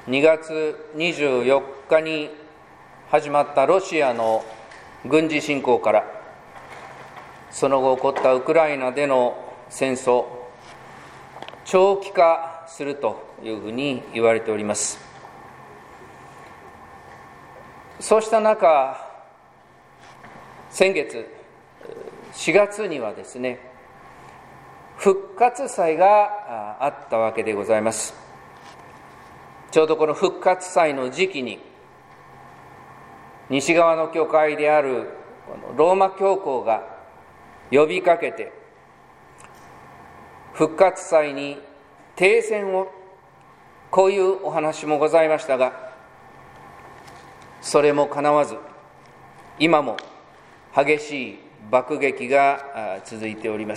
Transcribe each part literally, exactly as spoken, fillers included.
にがつにじゅうよっかに始まったロシアの軍事侵攻から、その後起こったウクライナでの戦争、長期化するというふうに言われております。そうした中、先月しがつにはですね、復活祭があったわけでございます。ちょうどこの復活祭の時期に、西側の教会であるローマ教皇が呼びかけて、復活祭に停戦を、こういうお話もございましたが、それもかなわず、今も激しい爆撃が続いております。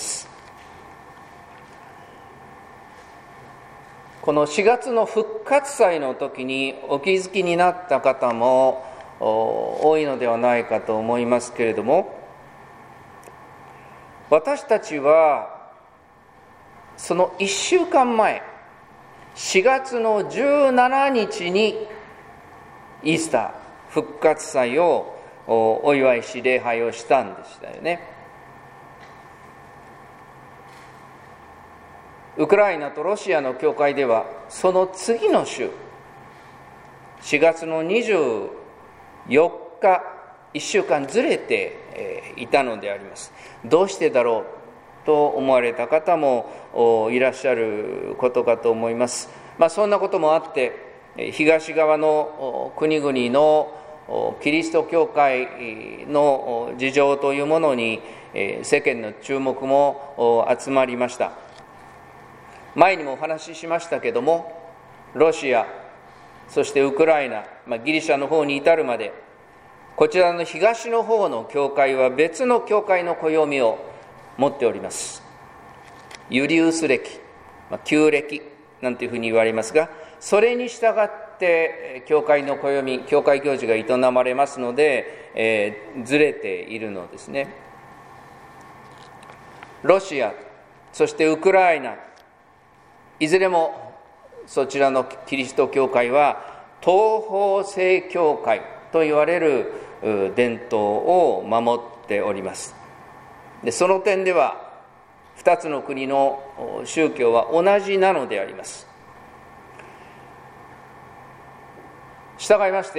このしがつの復活祭の時にお気づきになった方も多いのではないかと思いますけれども、私たちはそのいっしゅうかんまえ、しがつのじゅうしちにちにイースター、復活祭をお祝いし礼拝をしたんでしたよね。ウクライナとロシアの教会ではその次の週、しがつのにじゅうよっか、いっしゅうかんずれていたのであります。どうしてだろうと思われた方もいらっしゃることかと思います。まあ、そんなこともあって、東側の国々のキリスト教会の事情というものに世間の注目も集まりました。前にもお話ししましたけども、ロシア、そしてウクライナ、まあ、ギリシャの方に至るまで、こちらの東の方の教会は別の教会の暦を持っております。ユリウス暦、まあ、旧暦なんていうふうに言われますが、それに従って教会の暦、教会行事が営まれますので、えー、ずれているのですね。ロシア、そしてウクライナ、いずれもそちらのキリスト教会は東方正教会と言われる伝統を守っております。で、その点では二つの国の宗教は同じなのであります。従いまして、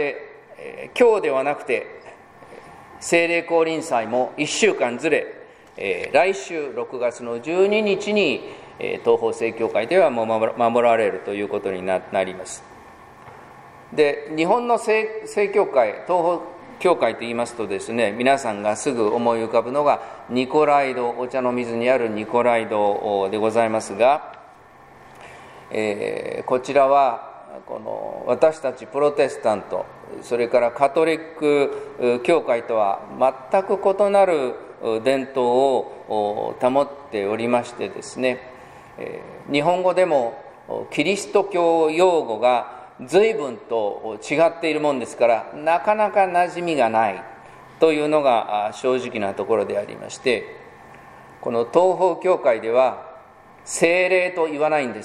今日ではなくて聖霊降臨祭もいっしゅうかんずれ、来週ろくがつのじゅうににちに東方正教会ではもう守られるということになります。で、日本の 正, 正教会、東方教会といいますとですね、皆さんがすぐ思い浮かぶのがニコライ堂、お茶の水にあるニコライ堂でございますが、えー、こちらはこの私たちプロテスタント、それからカトリック教会とは全く異なる伝統を保っておりましてですね、日本語でもキリスト教用語が随分と違っているもんですから、なかなか馴染みがないというのが正直なところでありまして、この東方教会では聖霊と言わないんです。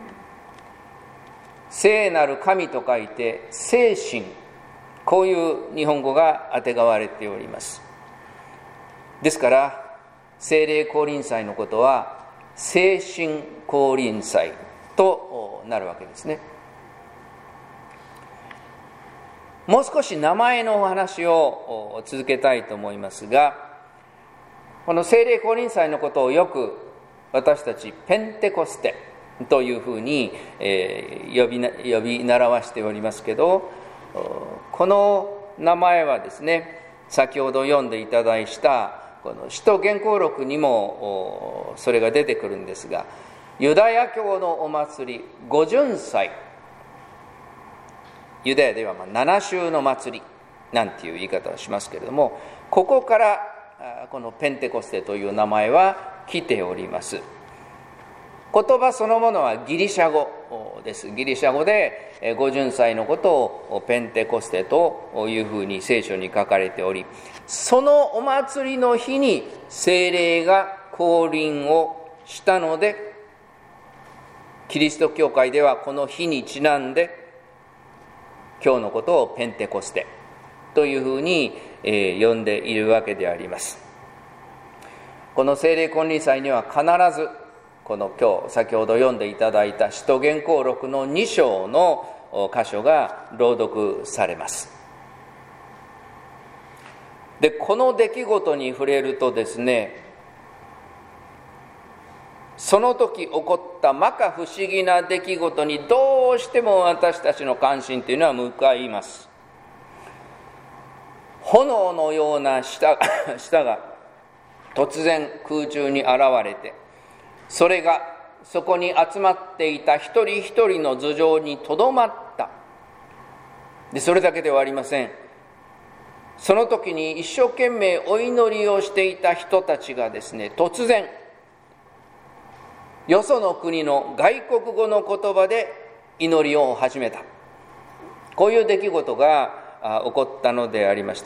聖なる神と書いて聖神、こういう日本語があてがわれております。ですから聖霊降臨祭のことは聖神降臨祭となるわけですね。もう少し名前のお話を続けたいと思いますが、この聖霊降臨祭のことをよく私たちペンテコステというふうに呼びな、呼び習わしておりますけど、この名前はですね、先ほど読んでいただいたこの使徒言行録にもそれが出てくるんですが、ユダヤ教のお祭り五巡祭、ユダヤではまあ七週の祭りなんていう言い方をしますけれども、ここからこのペンテコステという名前は来ております。言葉そのものはギリシャ語です。ギリシャ語で五巡祭のことをペンテコステというふうに聖書に書かれており、そのお祭りの日に聖霊が降臨をしたので、キリスト教会ではこの日にちなんで今日のことをペンテコステというふうに、えー、呼んでいるわけであります。この聖霊金輪祭には必ずこの今日先ほど読んでいただいた使徒言行録のに章の箇所が朗読されます。でこの出来事に触れるとですね、その時起こった摩訶不思議な出来事にどうしても私たちの関心というのは向かいます。炎のような舌舌が突然空中に現れて、それがそこに集まっていた一人一人の頭上にとどまった。でそれだけではありません。その時に一生懸命お祈りをしていた人たちがですね、突然よその国の外国語の言葉で祈りを始めた。こういう出来事が起こったのでありました。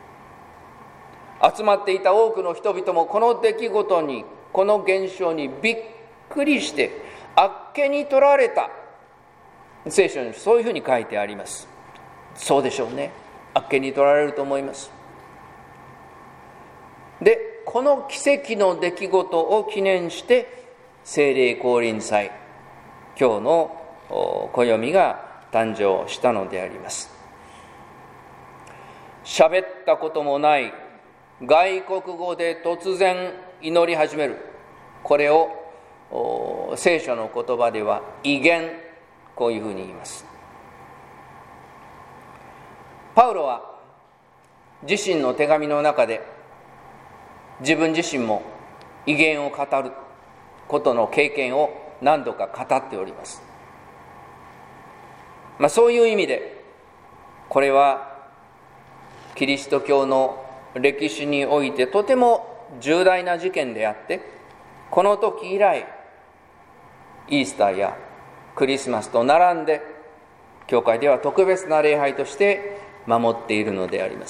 集まっていた多くの人々もこの出来事に、この現象にびっくりしてあっけに取られた。聖書にそういうふうに書いてあります。そうでしょうね。あっけに取られると思います。でこの奇跡の出来事を記念して聖霊降臨祭、今日の暦が誕生したのであります。喋ったこともない外国語で突然祈り始める。これを聖書の言葉では異言、こういうふうに言います。パウロは自身の手紙の中で自分自身も異言を語ることの経験を何度か語っております。まあ、そういう意味でこれはキリスト教の歴史においてとても重大な事件であって、この時以来イースターやクリスマスと並んで教会では特別な礼拝として守っているのであります。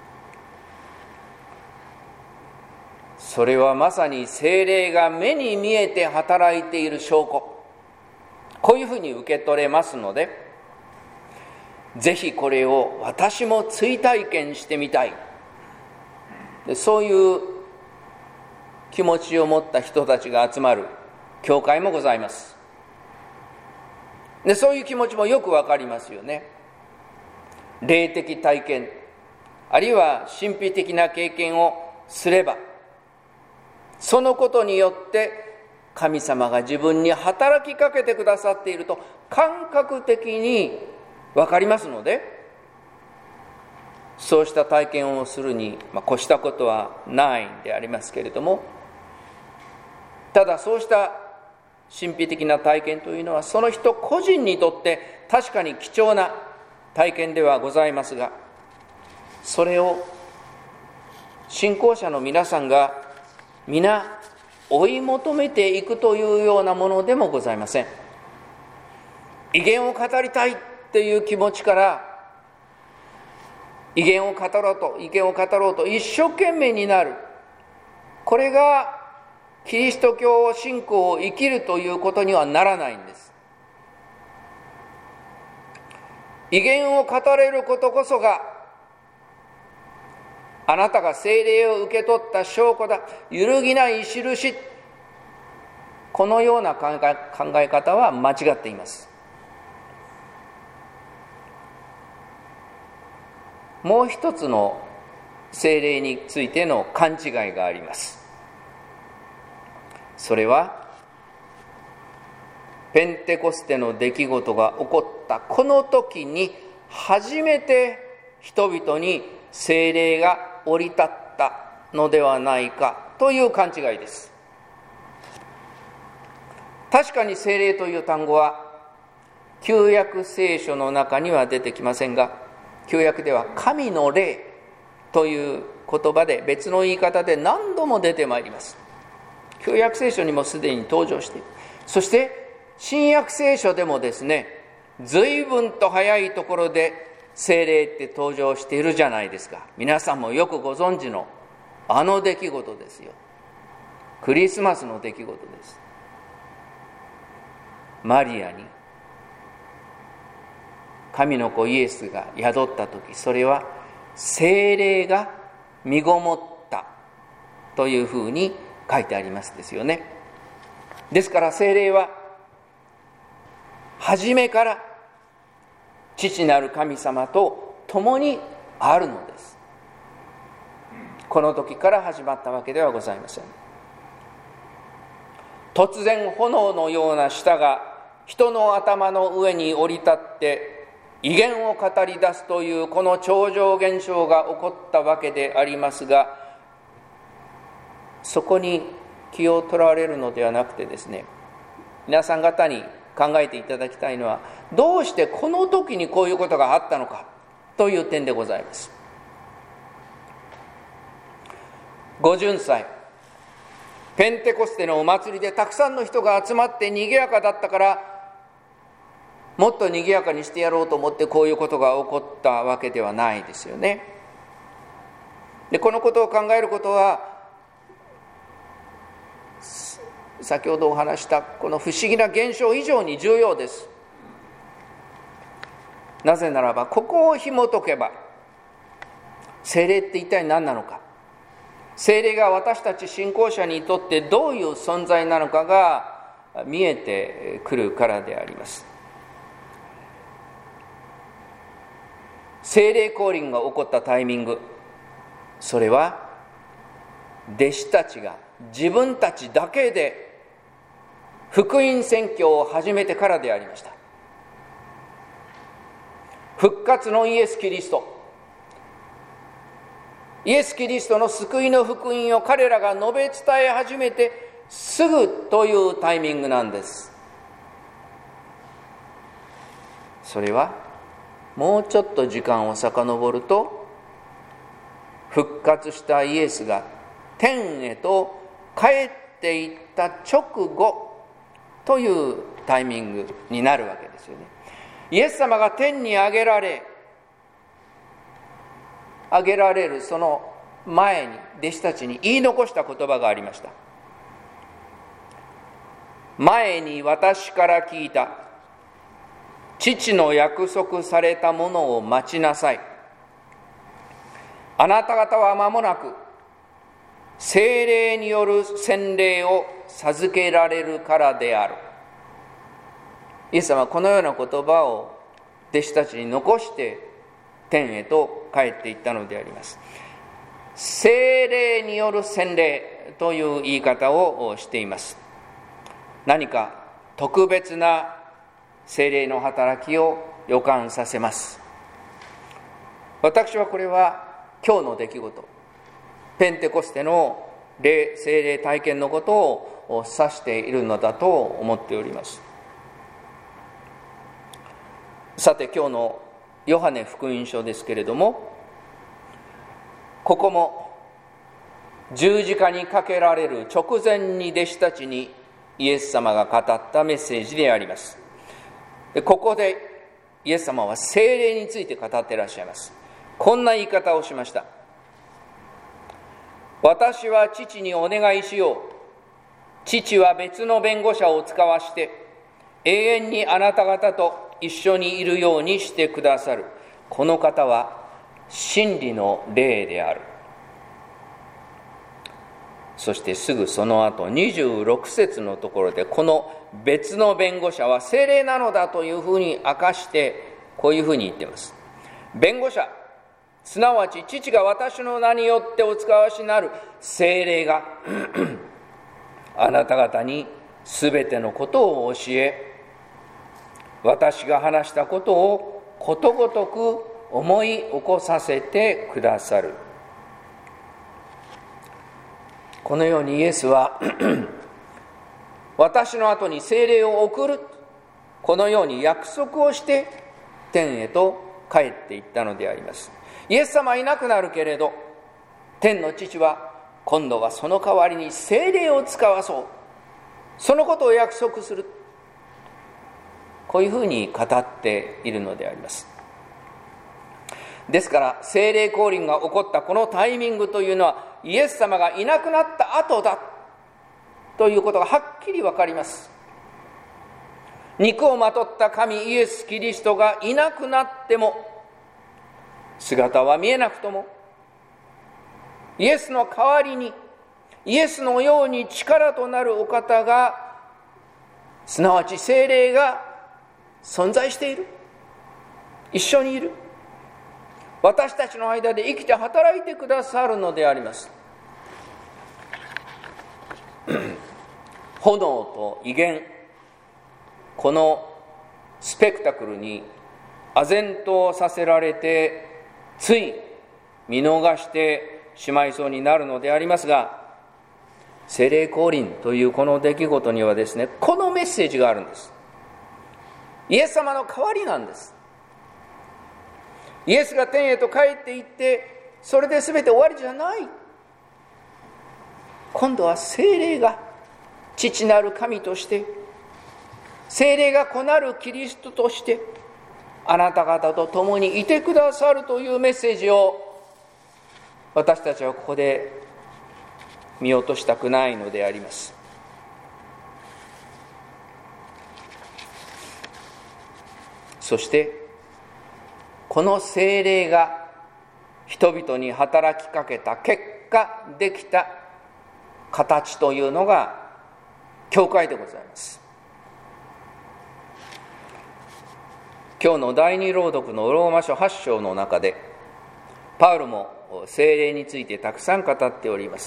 それはまさに聖霊が目に見えて働いている証拠、こういうふうに受け取れますので、ぜひこれを私も追体験してみたい、そういう気持ちを持った人たちが集まる教会もございます。でそういう気持ちもよくわかりますよね。霊的体験、あるいは神秘的な経験をすれば、そのことによって神様が自分に働きかけてくださっていると感覚的に分かりますので、そうした体験をするに、まあ、越したことはないんでありますけれども、ただそうした神秘的な体験というのはその人個人にとって確かに貴重な体験ではございますが、それを信仰者の皆さんが皆追い求めていくというようなものでもございません。異言を語りたいっていう気持ちから異言を語ろうと異言を語ろうと一生懸命になる、これがキリスト教信仰を生きるということにはならないんです。異言を語れることこそがあなたが聖霊を受け取った証拠だ、揺るぎない印。このような考え方は間違っています。もう一つの聖霊についての勘違いがあります。それはペンテコステの出来事が起こったこの時に初めて人々に聖霊が降り立ったのではないかという勘違いです。確かに聖霊という単語は旧約聖書の中には出てきませんが、旧約では神の霊という言葉で別の言い方で何度も出てまいります。旧約聖書にもすでに登場している。そして新約聖書でもですね、随分と早いところで聖霊って登場しているじゃないですか。皆さんもよくご存知のあの出来事ですよ。クリスマスの出来事です。マリアに神の子イエスが宿った時、それは聖霊が身ごもったというふうに書いてありますですよね。ですから聖霊は初めから父なる神様と共にあるのです。この時から始まったわけではございません。突然炎のような舌が人の頭の上に降り立って異言を語り出すというこの超常現象が起こったわけでありますが、そこに気を取られるのではなくてですね、皆さん方に考えていただきたいのは、どうしてこの時にこういうことがあったのかという点でございます。ご巡祭、ペンテコステのお祭りでたくさんの人が集まって賑やかだったから、もっと賑やかにしてやろうと思ってこういうことが起こったわけではないですよね。で、このことを考えることは、先ほどお話したこの不思議な現象以上に重要です。なぜならば、ここを紐解けば、聖霊って一体何なのか、聖霊が私たち信仰者にとってどういう存在なのかが見えてくるからであります。聖霊降臨が起こったタイミング、それは弟子たちが自分たちだけで福音宣教を始めてからでありました。復活のイエス・キリスト、イエス・キリストの救いの福音を彼らが述べ伝え始めてすぐというタイミングなんです。それはもうちょっと時間を遡ると、復活したイエスが天へと帰っていった直後というタイミングになるわけですよね。イエス様が天に上げられ上げられるその前に弟子たちに言い残した言葉がありました。前に私から聞いた父の約束されたものを待ちなさい。あなた方は間もなく聖霊による洗礼を授けられるからである。イエス様はこのような言葉を弟子たちに残して天へと帰っていったのであります。聖霊による洗礼という言い方をしています。何か特別な聖霊の働きを予感させます。私はこれは今日の出来事、ペンテコステの霊聖霊体験のことを指しているのだと思っております。さて、今日のヨハネ福音書ですけれども、ここも十字架にかけられる直前に弟子たちにイエス様が語ったメッセージであります。で、ここでイエス様は聖霊について語っていらっしゃいます。こんな言い方をしました。私は父にお願いしよう。父は別の弁護者を使わして永遠にあなた方と一緒にいるようにしてくださる。この方は真理の霊である。そしてすぐその後にじゅうろく節のところで、この別の弁護者は聖霊なのだというふうに明かして、こういうふうに言っています。弁護者、すなわち父が私の名によってお使わしになる聖霊があなた方にすべてのことを教え、私が話したことをことごとく思い起こさせてくださる。このようにイエスは私の後に聖霊を送る、このように約束をして天へと帰っていったのであります。イエス様はいなくなるけれど、天の父は今度はその代わりに聖霊を使わそう、そのことを約束する、こういうふうに語っているのであります。ですから聖霊降臨が起こったこのタイミングというのは、イエス様がいなくなった後だということがはっきり分かります。 肉をまとった神イエス・キリストがいなくなっても、姿は見えなくとも、イエスの代わりにイエスのように力となるお方が、すなわち聖霊が存在している、一緒にいる、私たちの間で生きて働いてくださるのであります。炎と威厳、このスペクタクルに唖然とさせられて、つい見逃してしまいそうになるのでありますが、聖霊降臨というこの出来事にはですね、このメッセージがあるんです。イエス様の代わりなんです。イエスが天へと帰っていって、それで全て終わりじゃない。今度は聖霊が父なる神として、聖霊が子なるキリストとして、あなた方と共にいてくださるというメッセージを、私たちはここで見落としたくないのであります。そしてこの聖霊が人々に働きかけた結果できた形というのが教会でございます。今日の第二朗読のローマ書はち章の中で、パウロも聖霊についてたくさん語っております。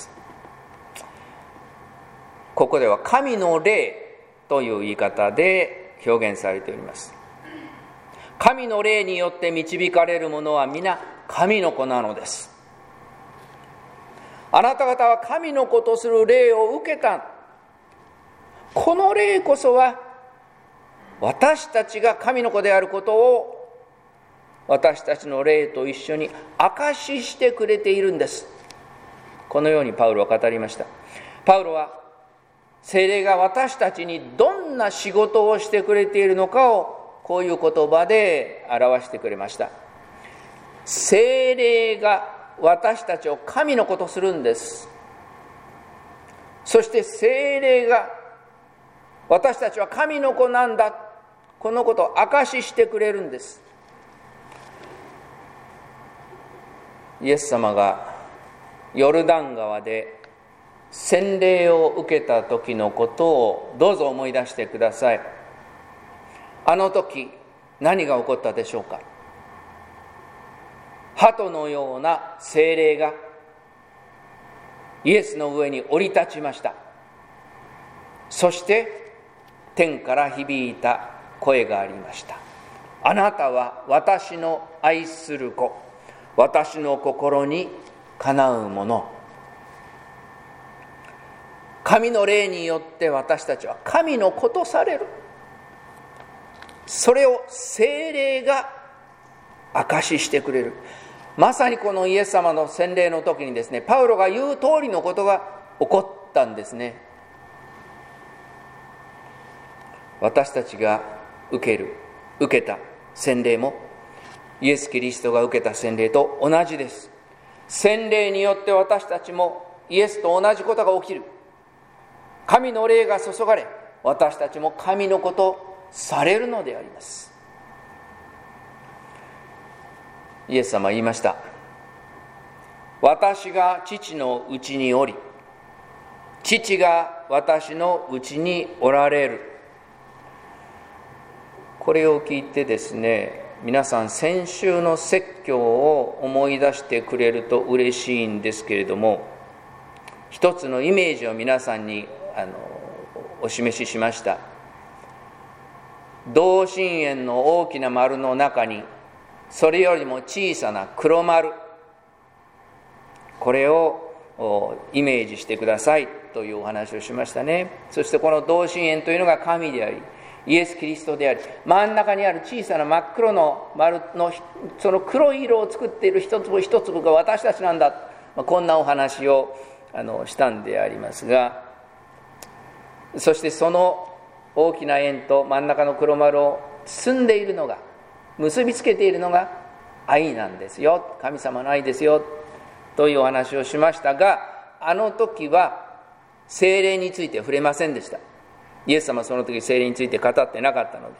ここでは神の霊という言い方で表現されております。神の霊によって導かれる者は皆神の子なのです。あなた方は神の子とする霊を受けた。この霊こそは私たちが神の子であることを私たちの霊と一緒に証ししてくれているんです。このようにパウロは語りました。パウロは聖霊が私たちにどんな仕事をしてくれているのかをこういう言葉で表してくれました。聖霊が私たちを神の子とするんです。そして聖霊が私たちは神の子なんだ、このことを証ししてくれるんです。イエス様がヨルダン川で洗礼を受けた時のことをどうぞ思い出してください。あの時何が起こったでしょうか。鳩のような聖霊がイエスの上に降り立ちました。そして天から響いた声がありました。あなたは私の愛する子、私の心にかなうもの。神の霊によって私たちは神の子とされる。それを聖霊が証ししてくれる。まさにこのイエス様の洗礼の時にですね、パウロが言う通りのことが起こったんですね。私たちが受ける受けた洗礼もイエス・キリストが受けた洗礼と同じです。洗礼によって私たちもイエスと同じことが起きる。神の霊が注がれ、私たちも神の子とされるのであります。イエス様は言いました。私が父のうちにおり、父が私のうちにおられる。これを聞いてですね、皆さん先週の説教を思い出してくれると嬉しいんですけれども、一つのイメージを皆さんにあのお示ししました。同心円の大きな丸の中にそれよりも小さな黒丸、これをイメージしてくださいというお話をしましたね。そしてこの同心円というのが神でありイエス・キリストであり、真ん中にある小さな真っ黒の丸のその黒い色を作っている一粒一粒が私たちなんだ、まあ、こんなお話をあのしたんでありますが、そしてその大きな円と真ん中の黒丸を包んでいるのが、結びつけているのが愛なんですよ、神様の愛ですよというお話をしましたが、あの時は聖霊について触れませんでした。 イエス様はその時聖霊について語ってなかったので、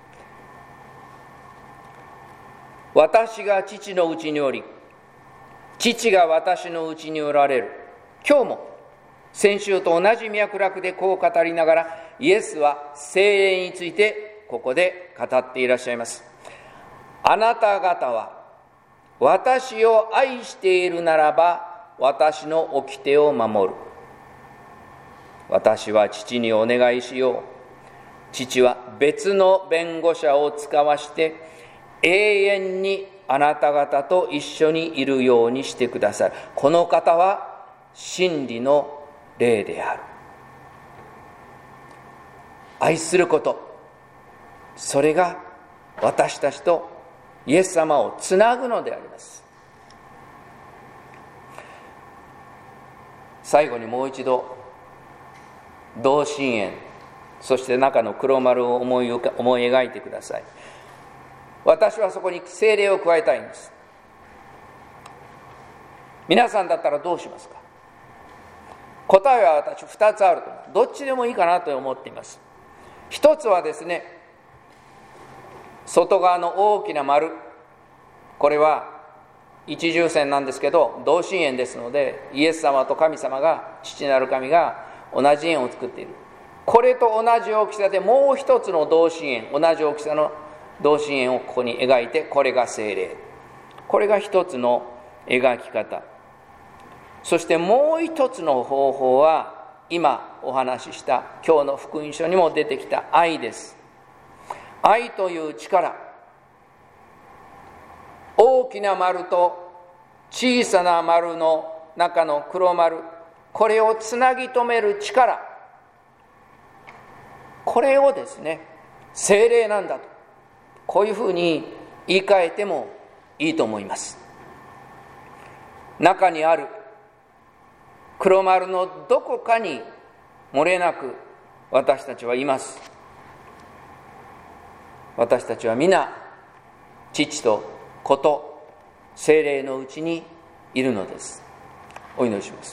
私が父のうちにおり、父が私のうちにおられる。今日も先週と同じ脈絡でこう語りながら、イエスは聖霊についてここで語っていらっしゃいます。あなた方は私を愛しているならば、私の掟を守る。私は父にお願いしよう。父は別の弁護者を使わして永遠にあなた方と一緒にいるようにしてくださる。この方は真理の霊である。愛すること、それが私たちとイエス様をつなぐのであります。最後にもう一度同心円、そして中の黒丸を思い浮か思い描いてください。私はそこに聖霊を加えたいんです。皆さんだったらどうしますか？答えは私ふたつあると思う。どっちでもいいかなと思っています。一つはですね、外側の大きな丸、これは一重線なんですけど、同心円ですので、イエス様と神様が、父なる神が同じ円を作っている。これと同じ大きさでもう一つの同心円、同じ大きさの同心円をここに描いて、これが聖霊。これが一つの描き方。そしてもう一つの方法は、今お話しした今日の福音書にも出てきた愛です。愛という力、大きな丸と小さな丸の中の黒丸、これをつなぎ止める力、これをですね、聖霊なんだと、こういうふうに言い換えてもいいと思います。中にある黒丸のどこかに漏れなく私たちはいます。私たちは皆父と子と聖霊のうちにいるのです。お祈りします。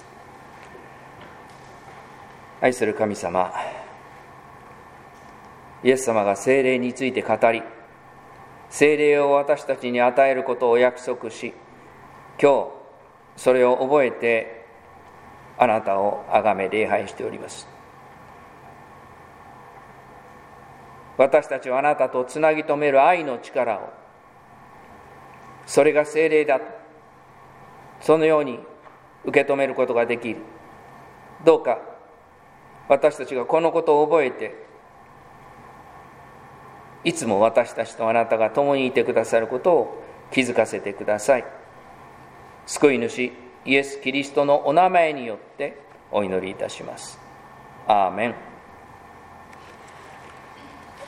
愛する神様、イエス様が聖霊について語り、聖霊を私たちに与えることを約束し、今日それを覚えてあなたを崇め礼拝しております。私たちはあなたとつなぎ止める愛の力を、それが聖霊だと、そのように受け止めることができる。どうか私たちがこのことを覚えて、いつも私たちとあなたが共にいてくださることを気づかせてください。救い主イエス・キリストのお名前によってお祈りいたします。アーメン。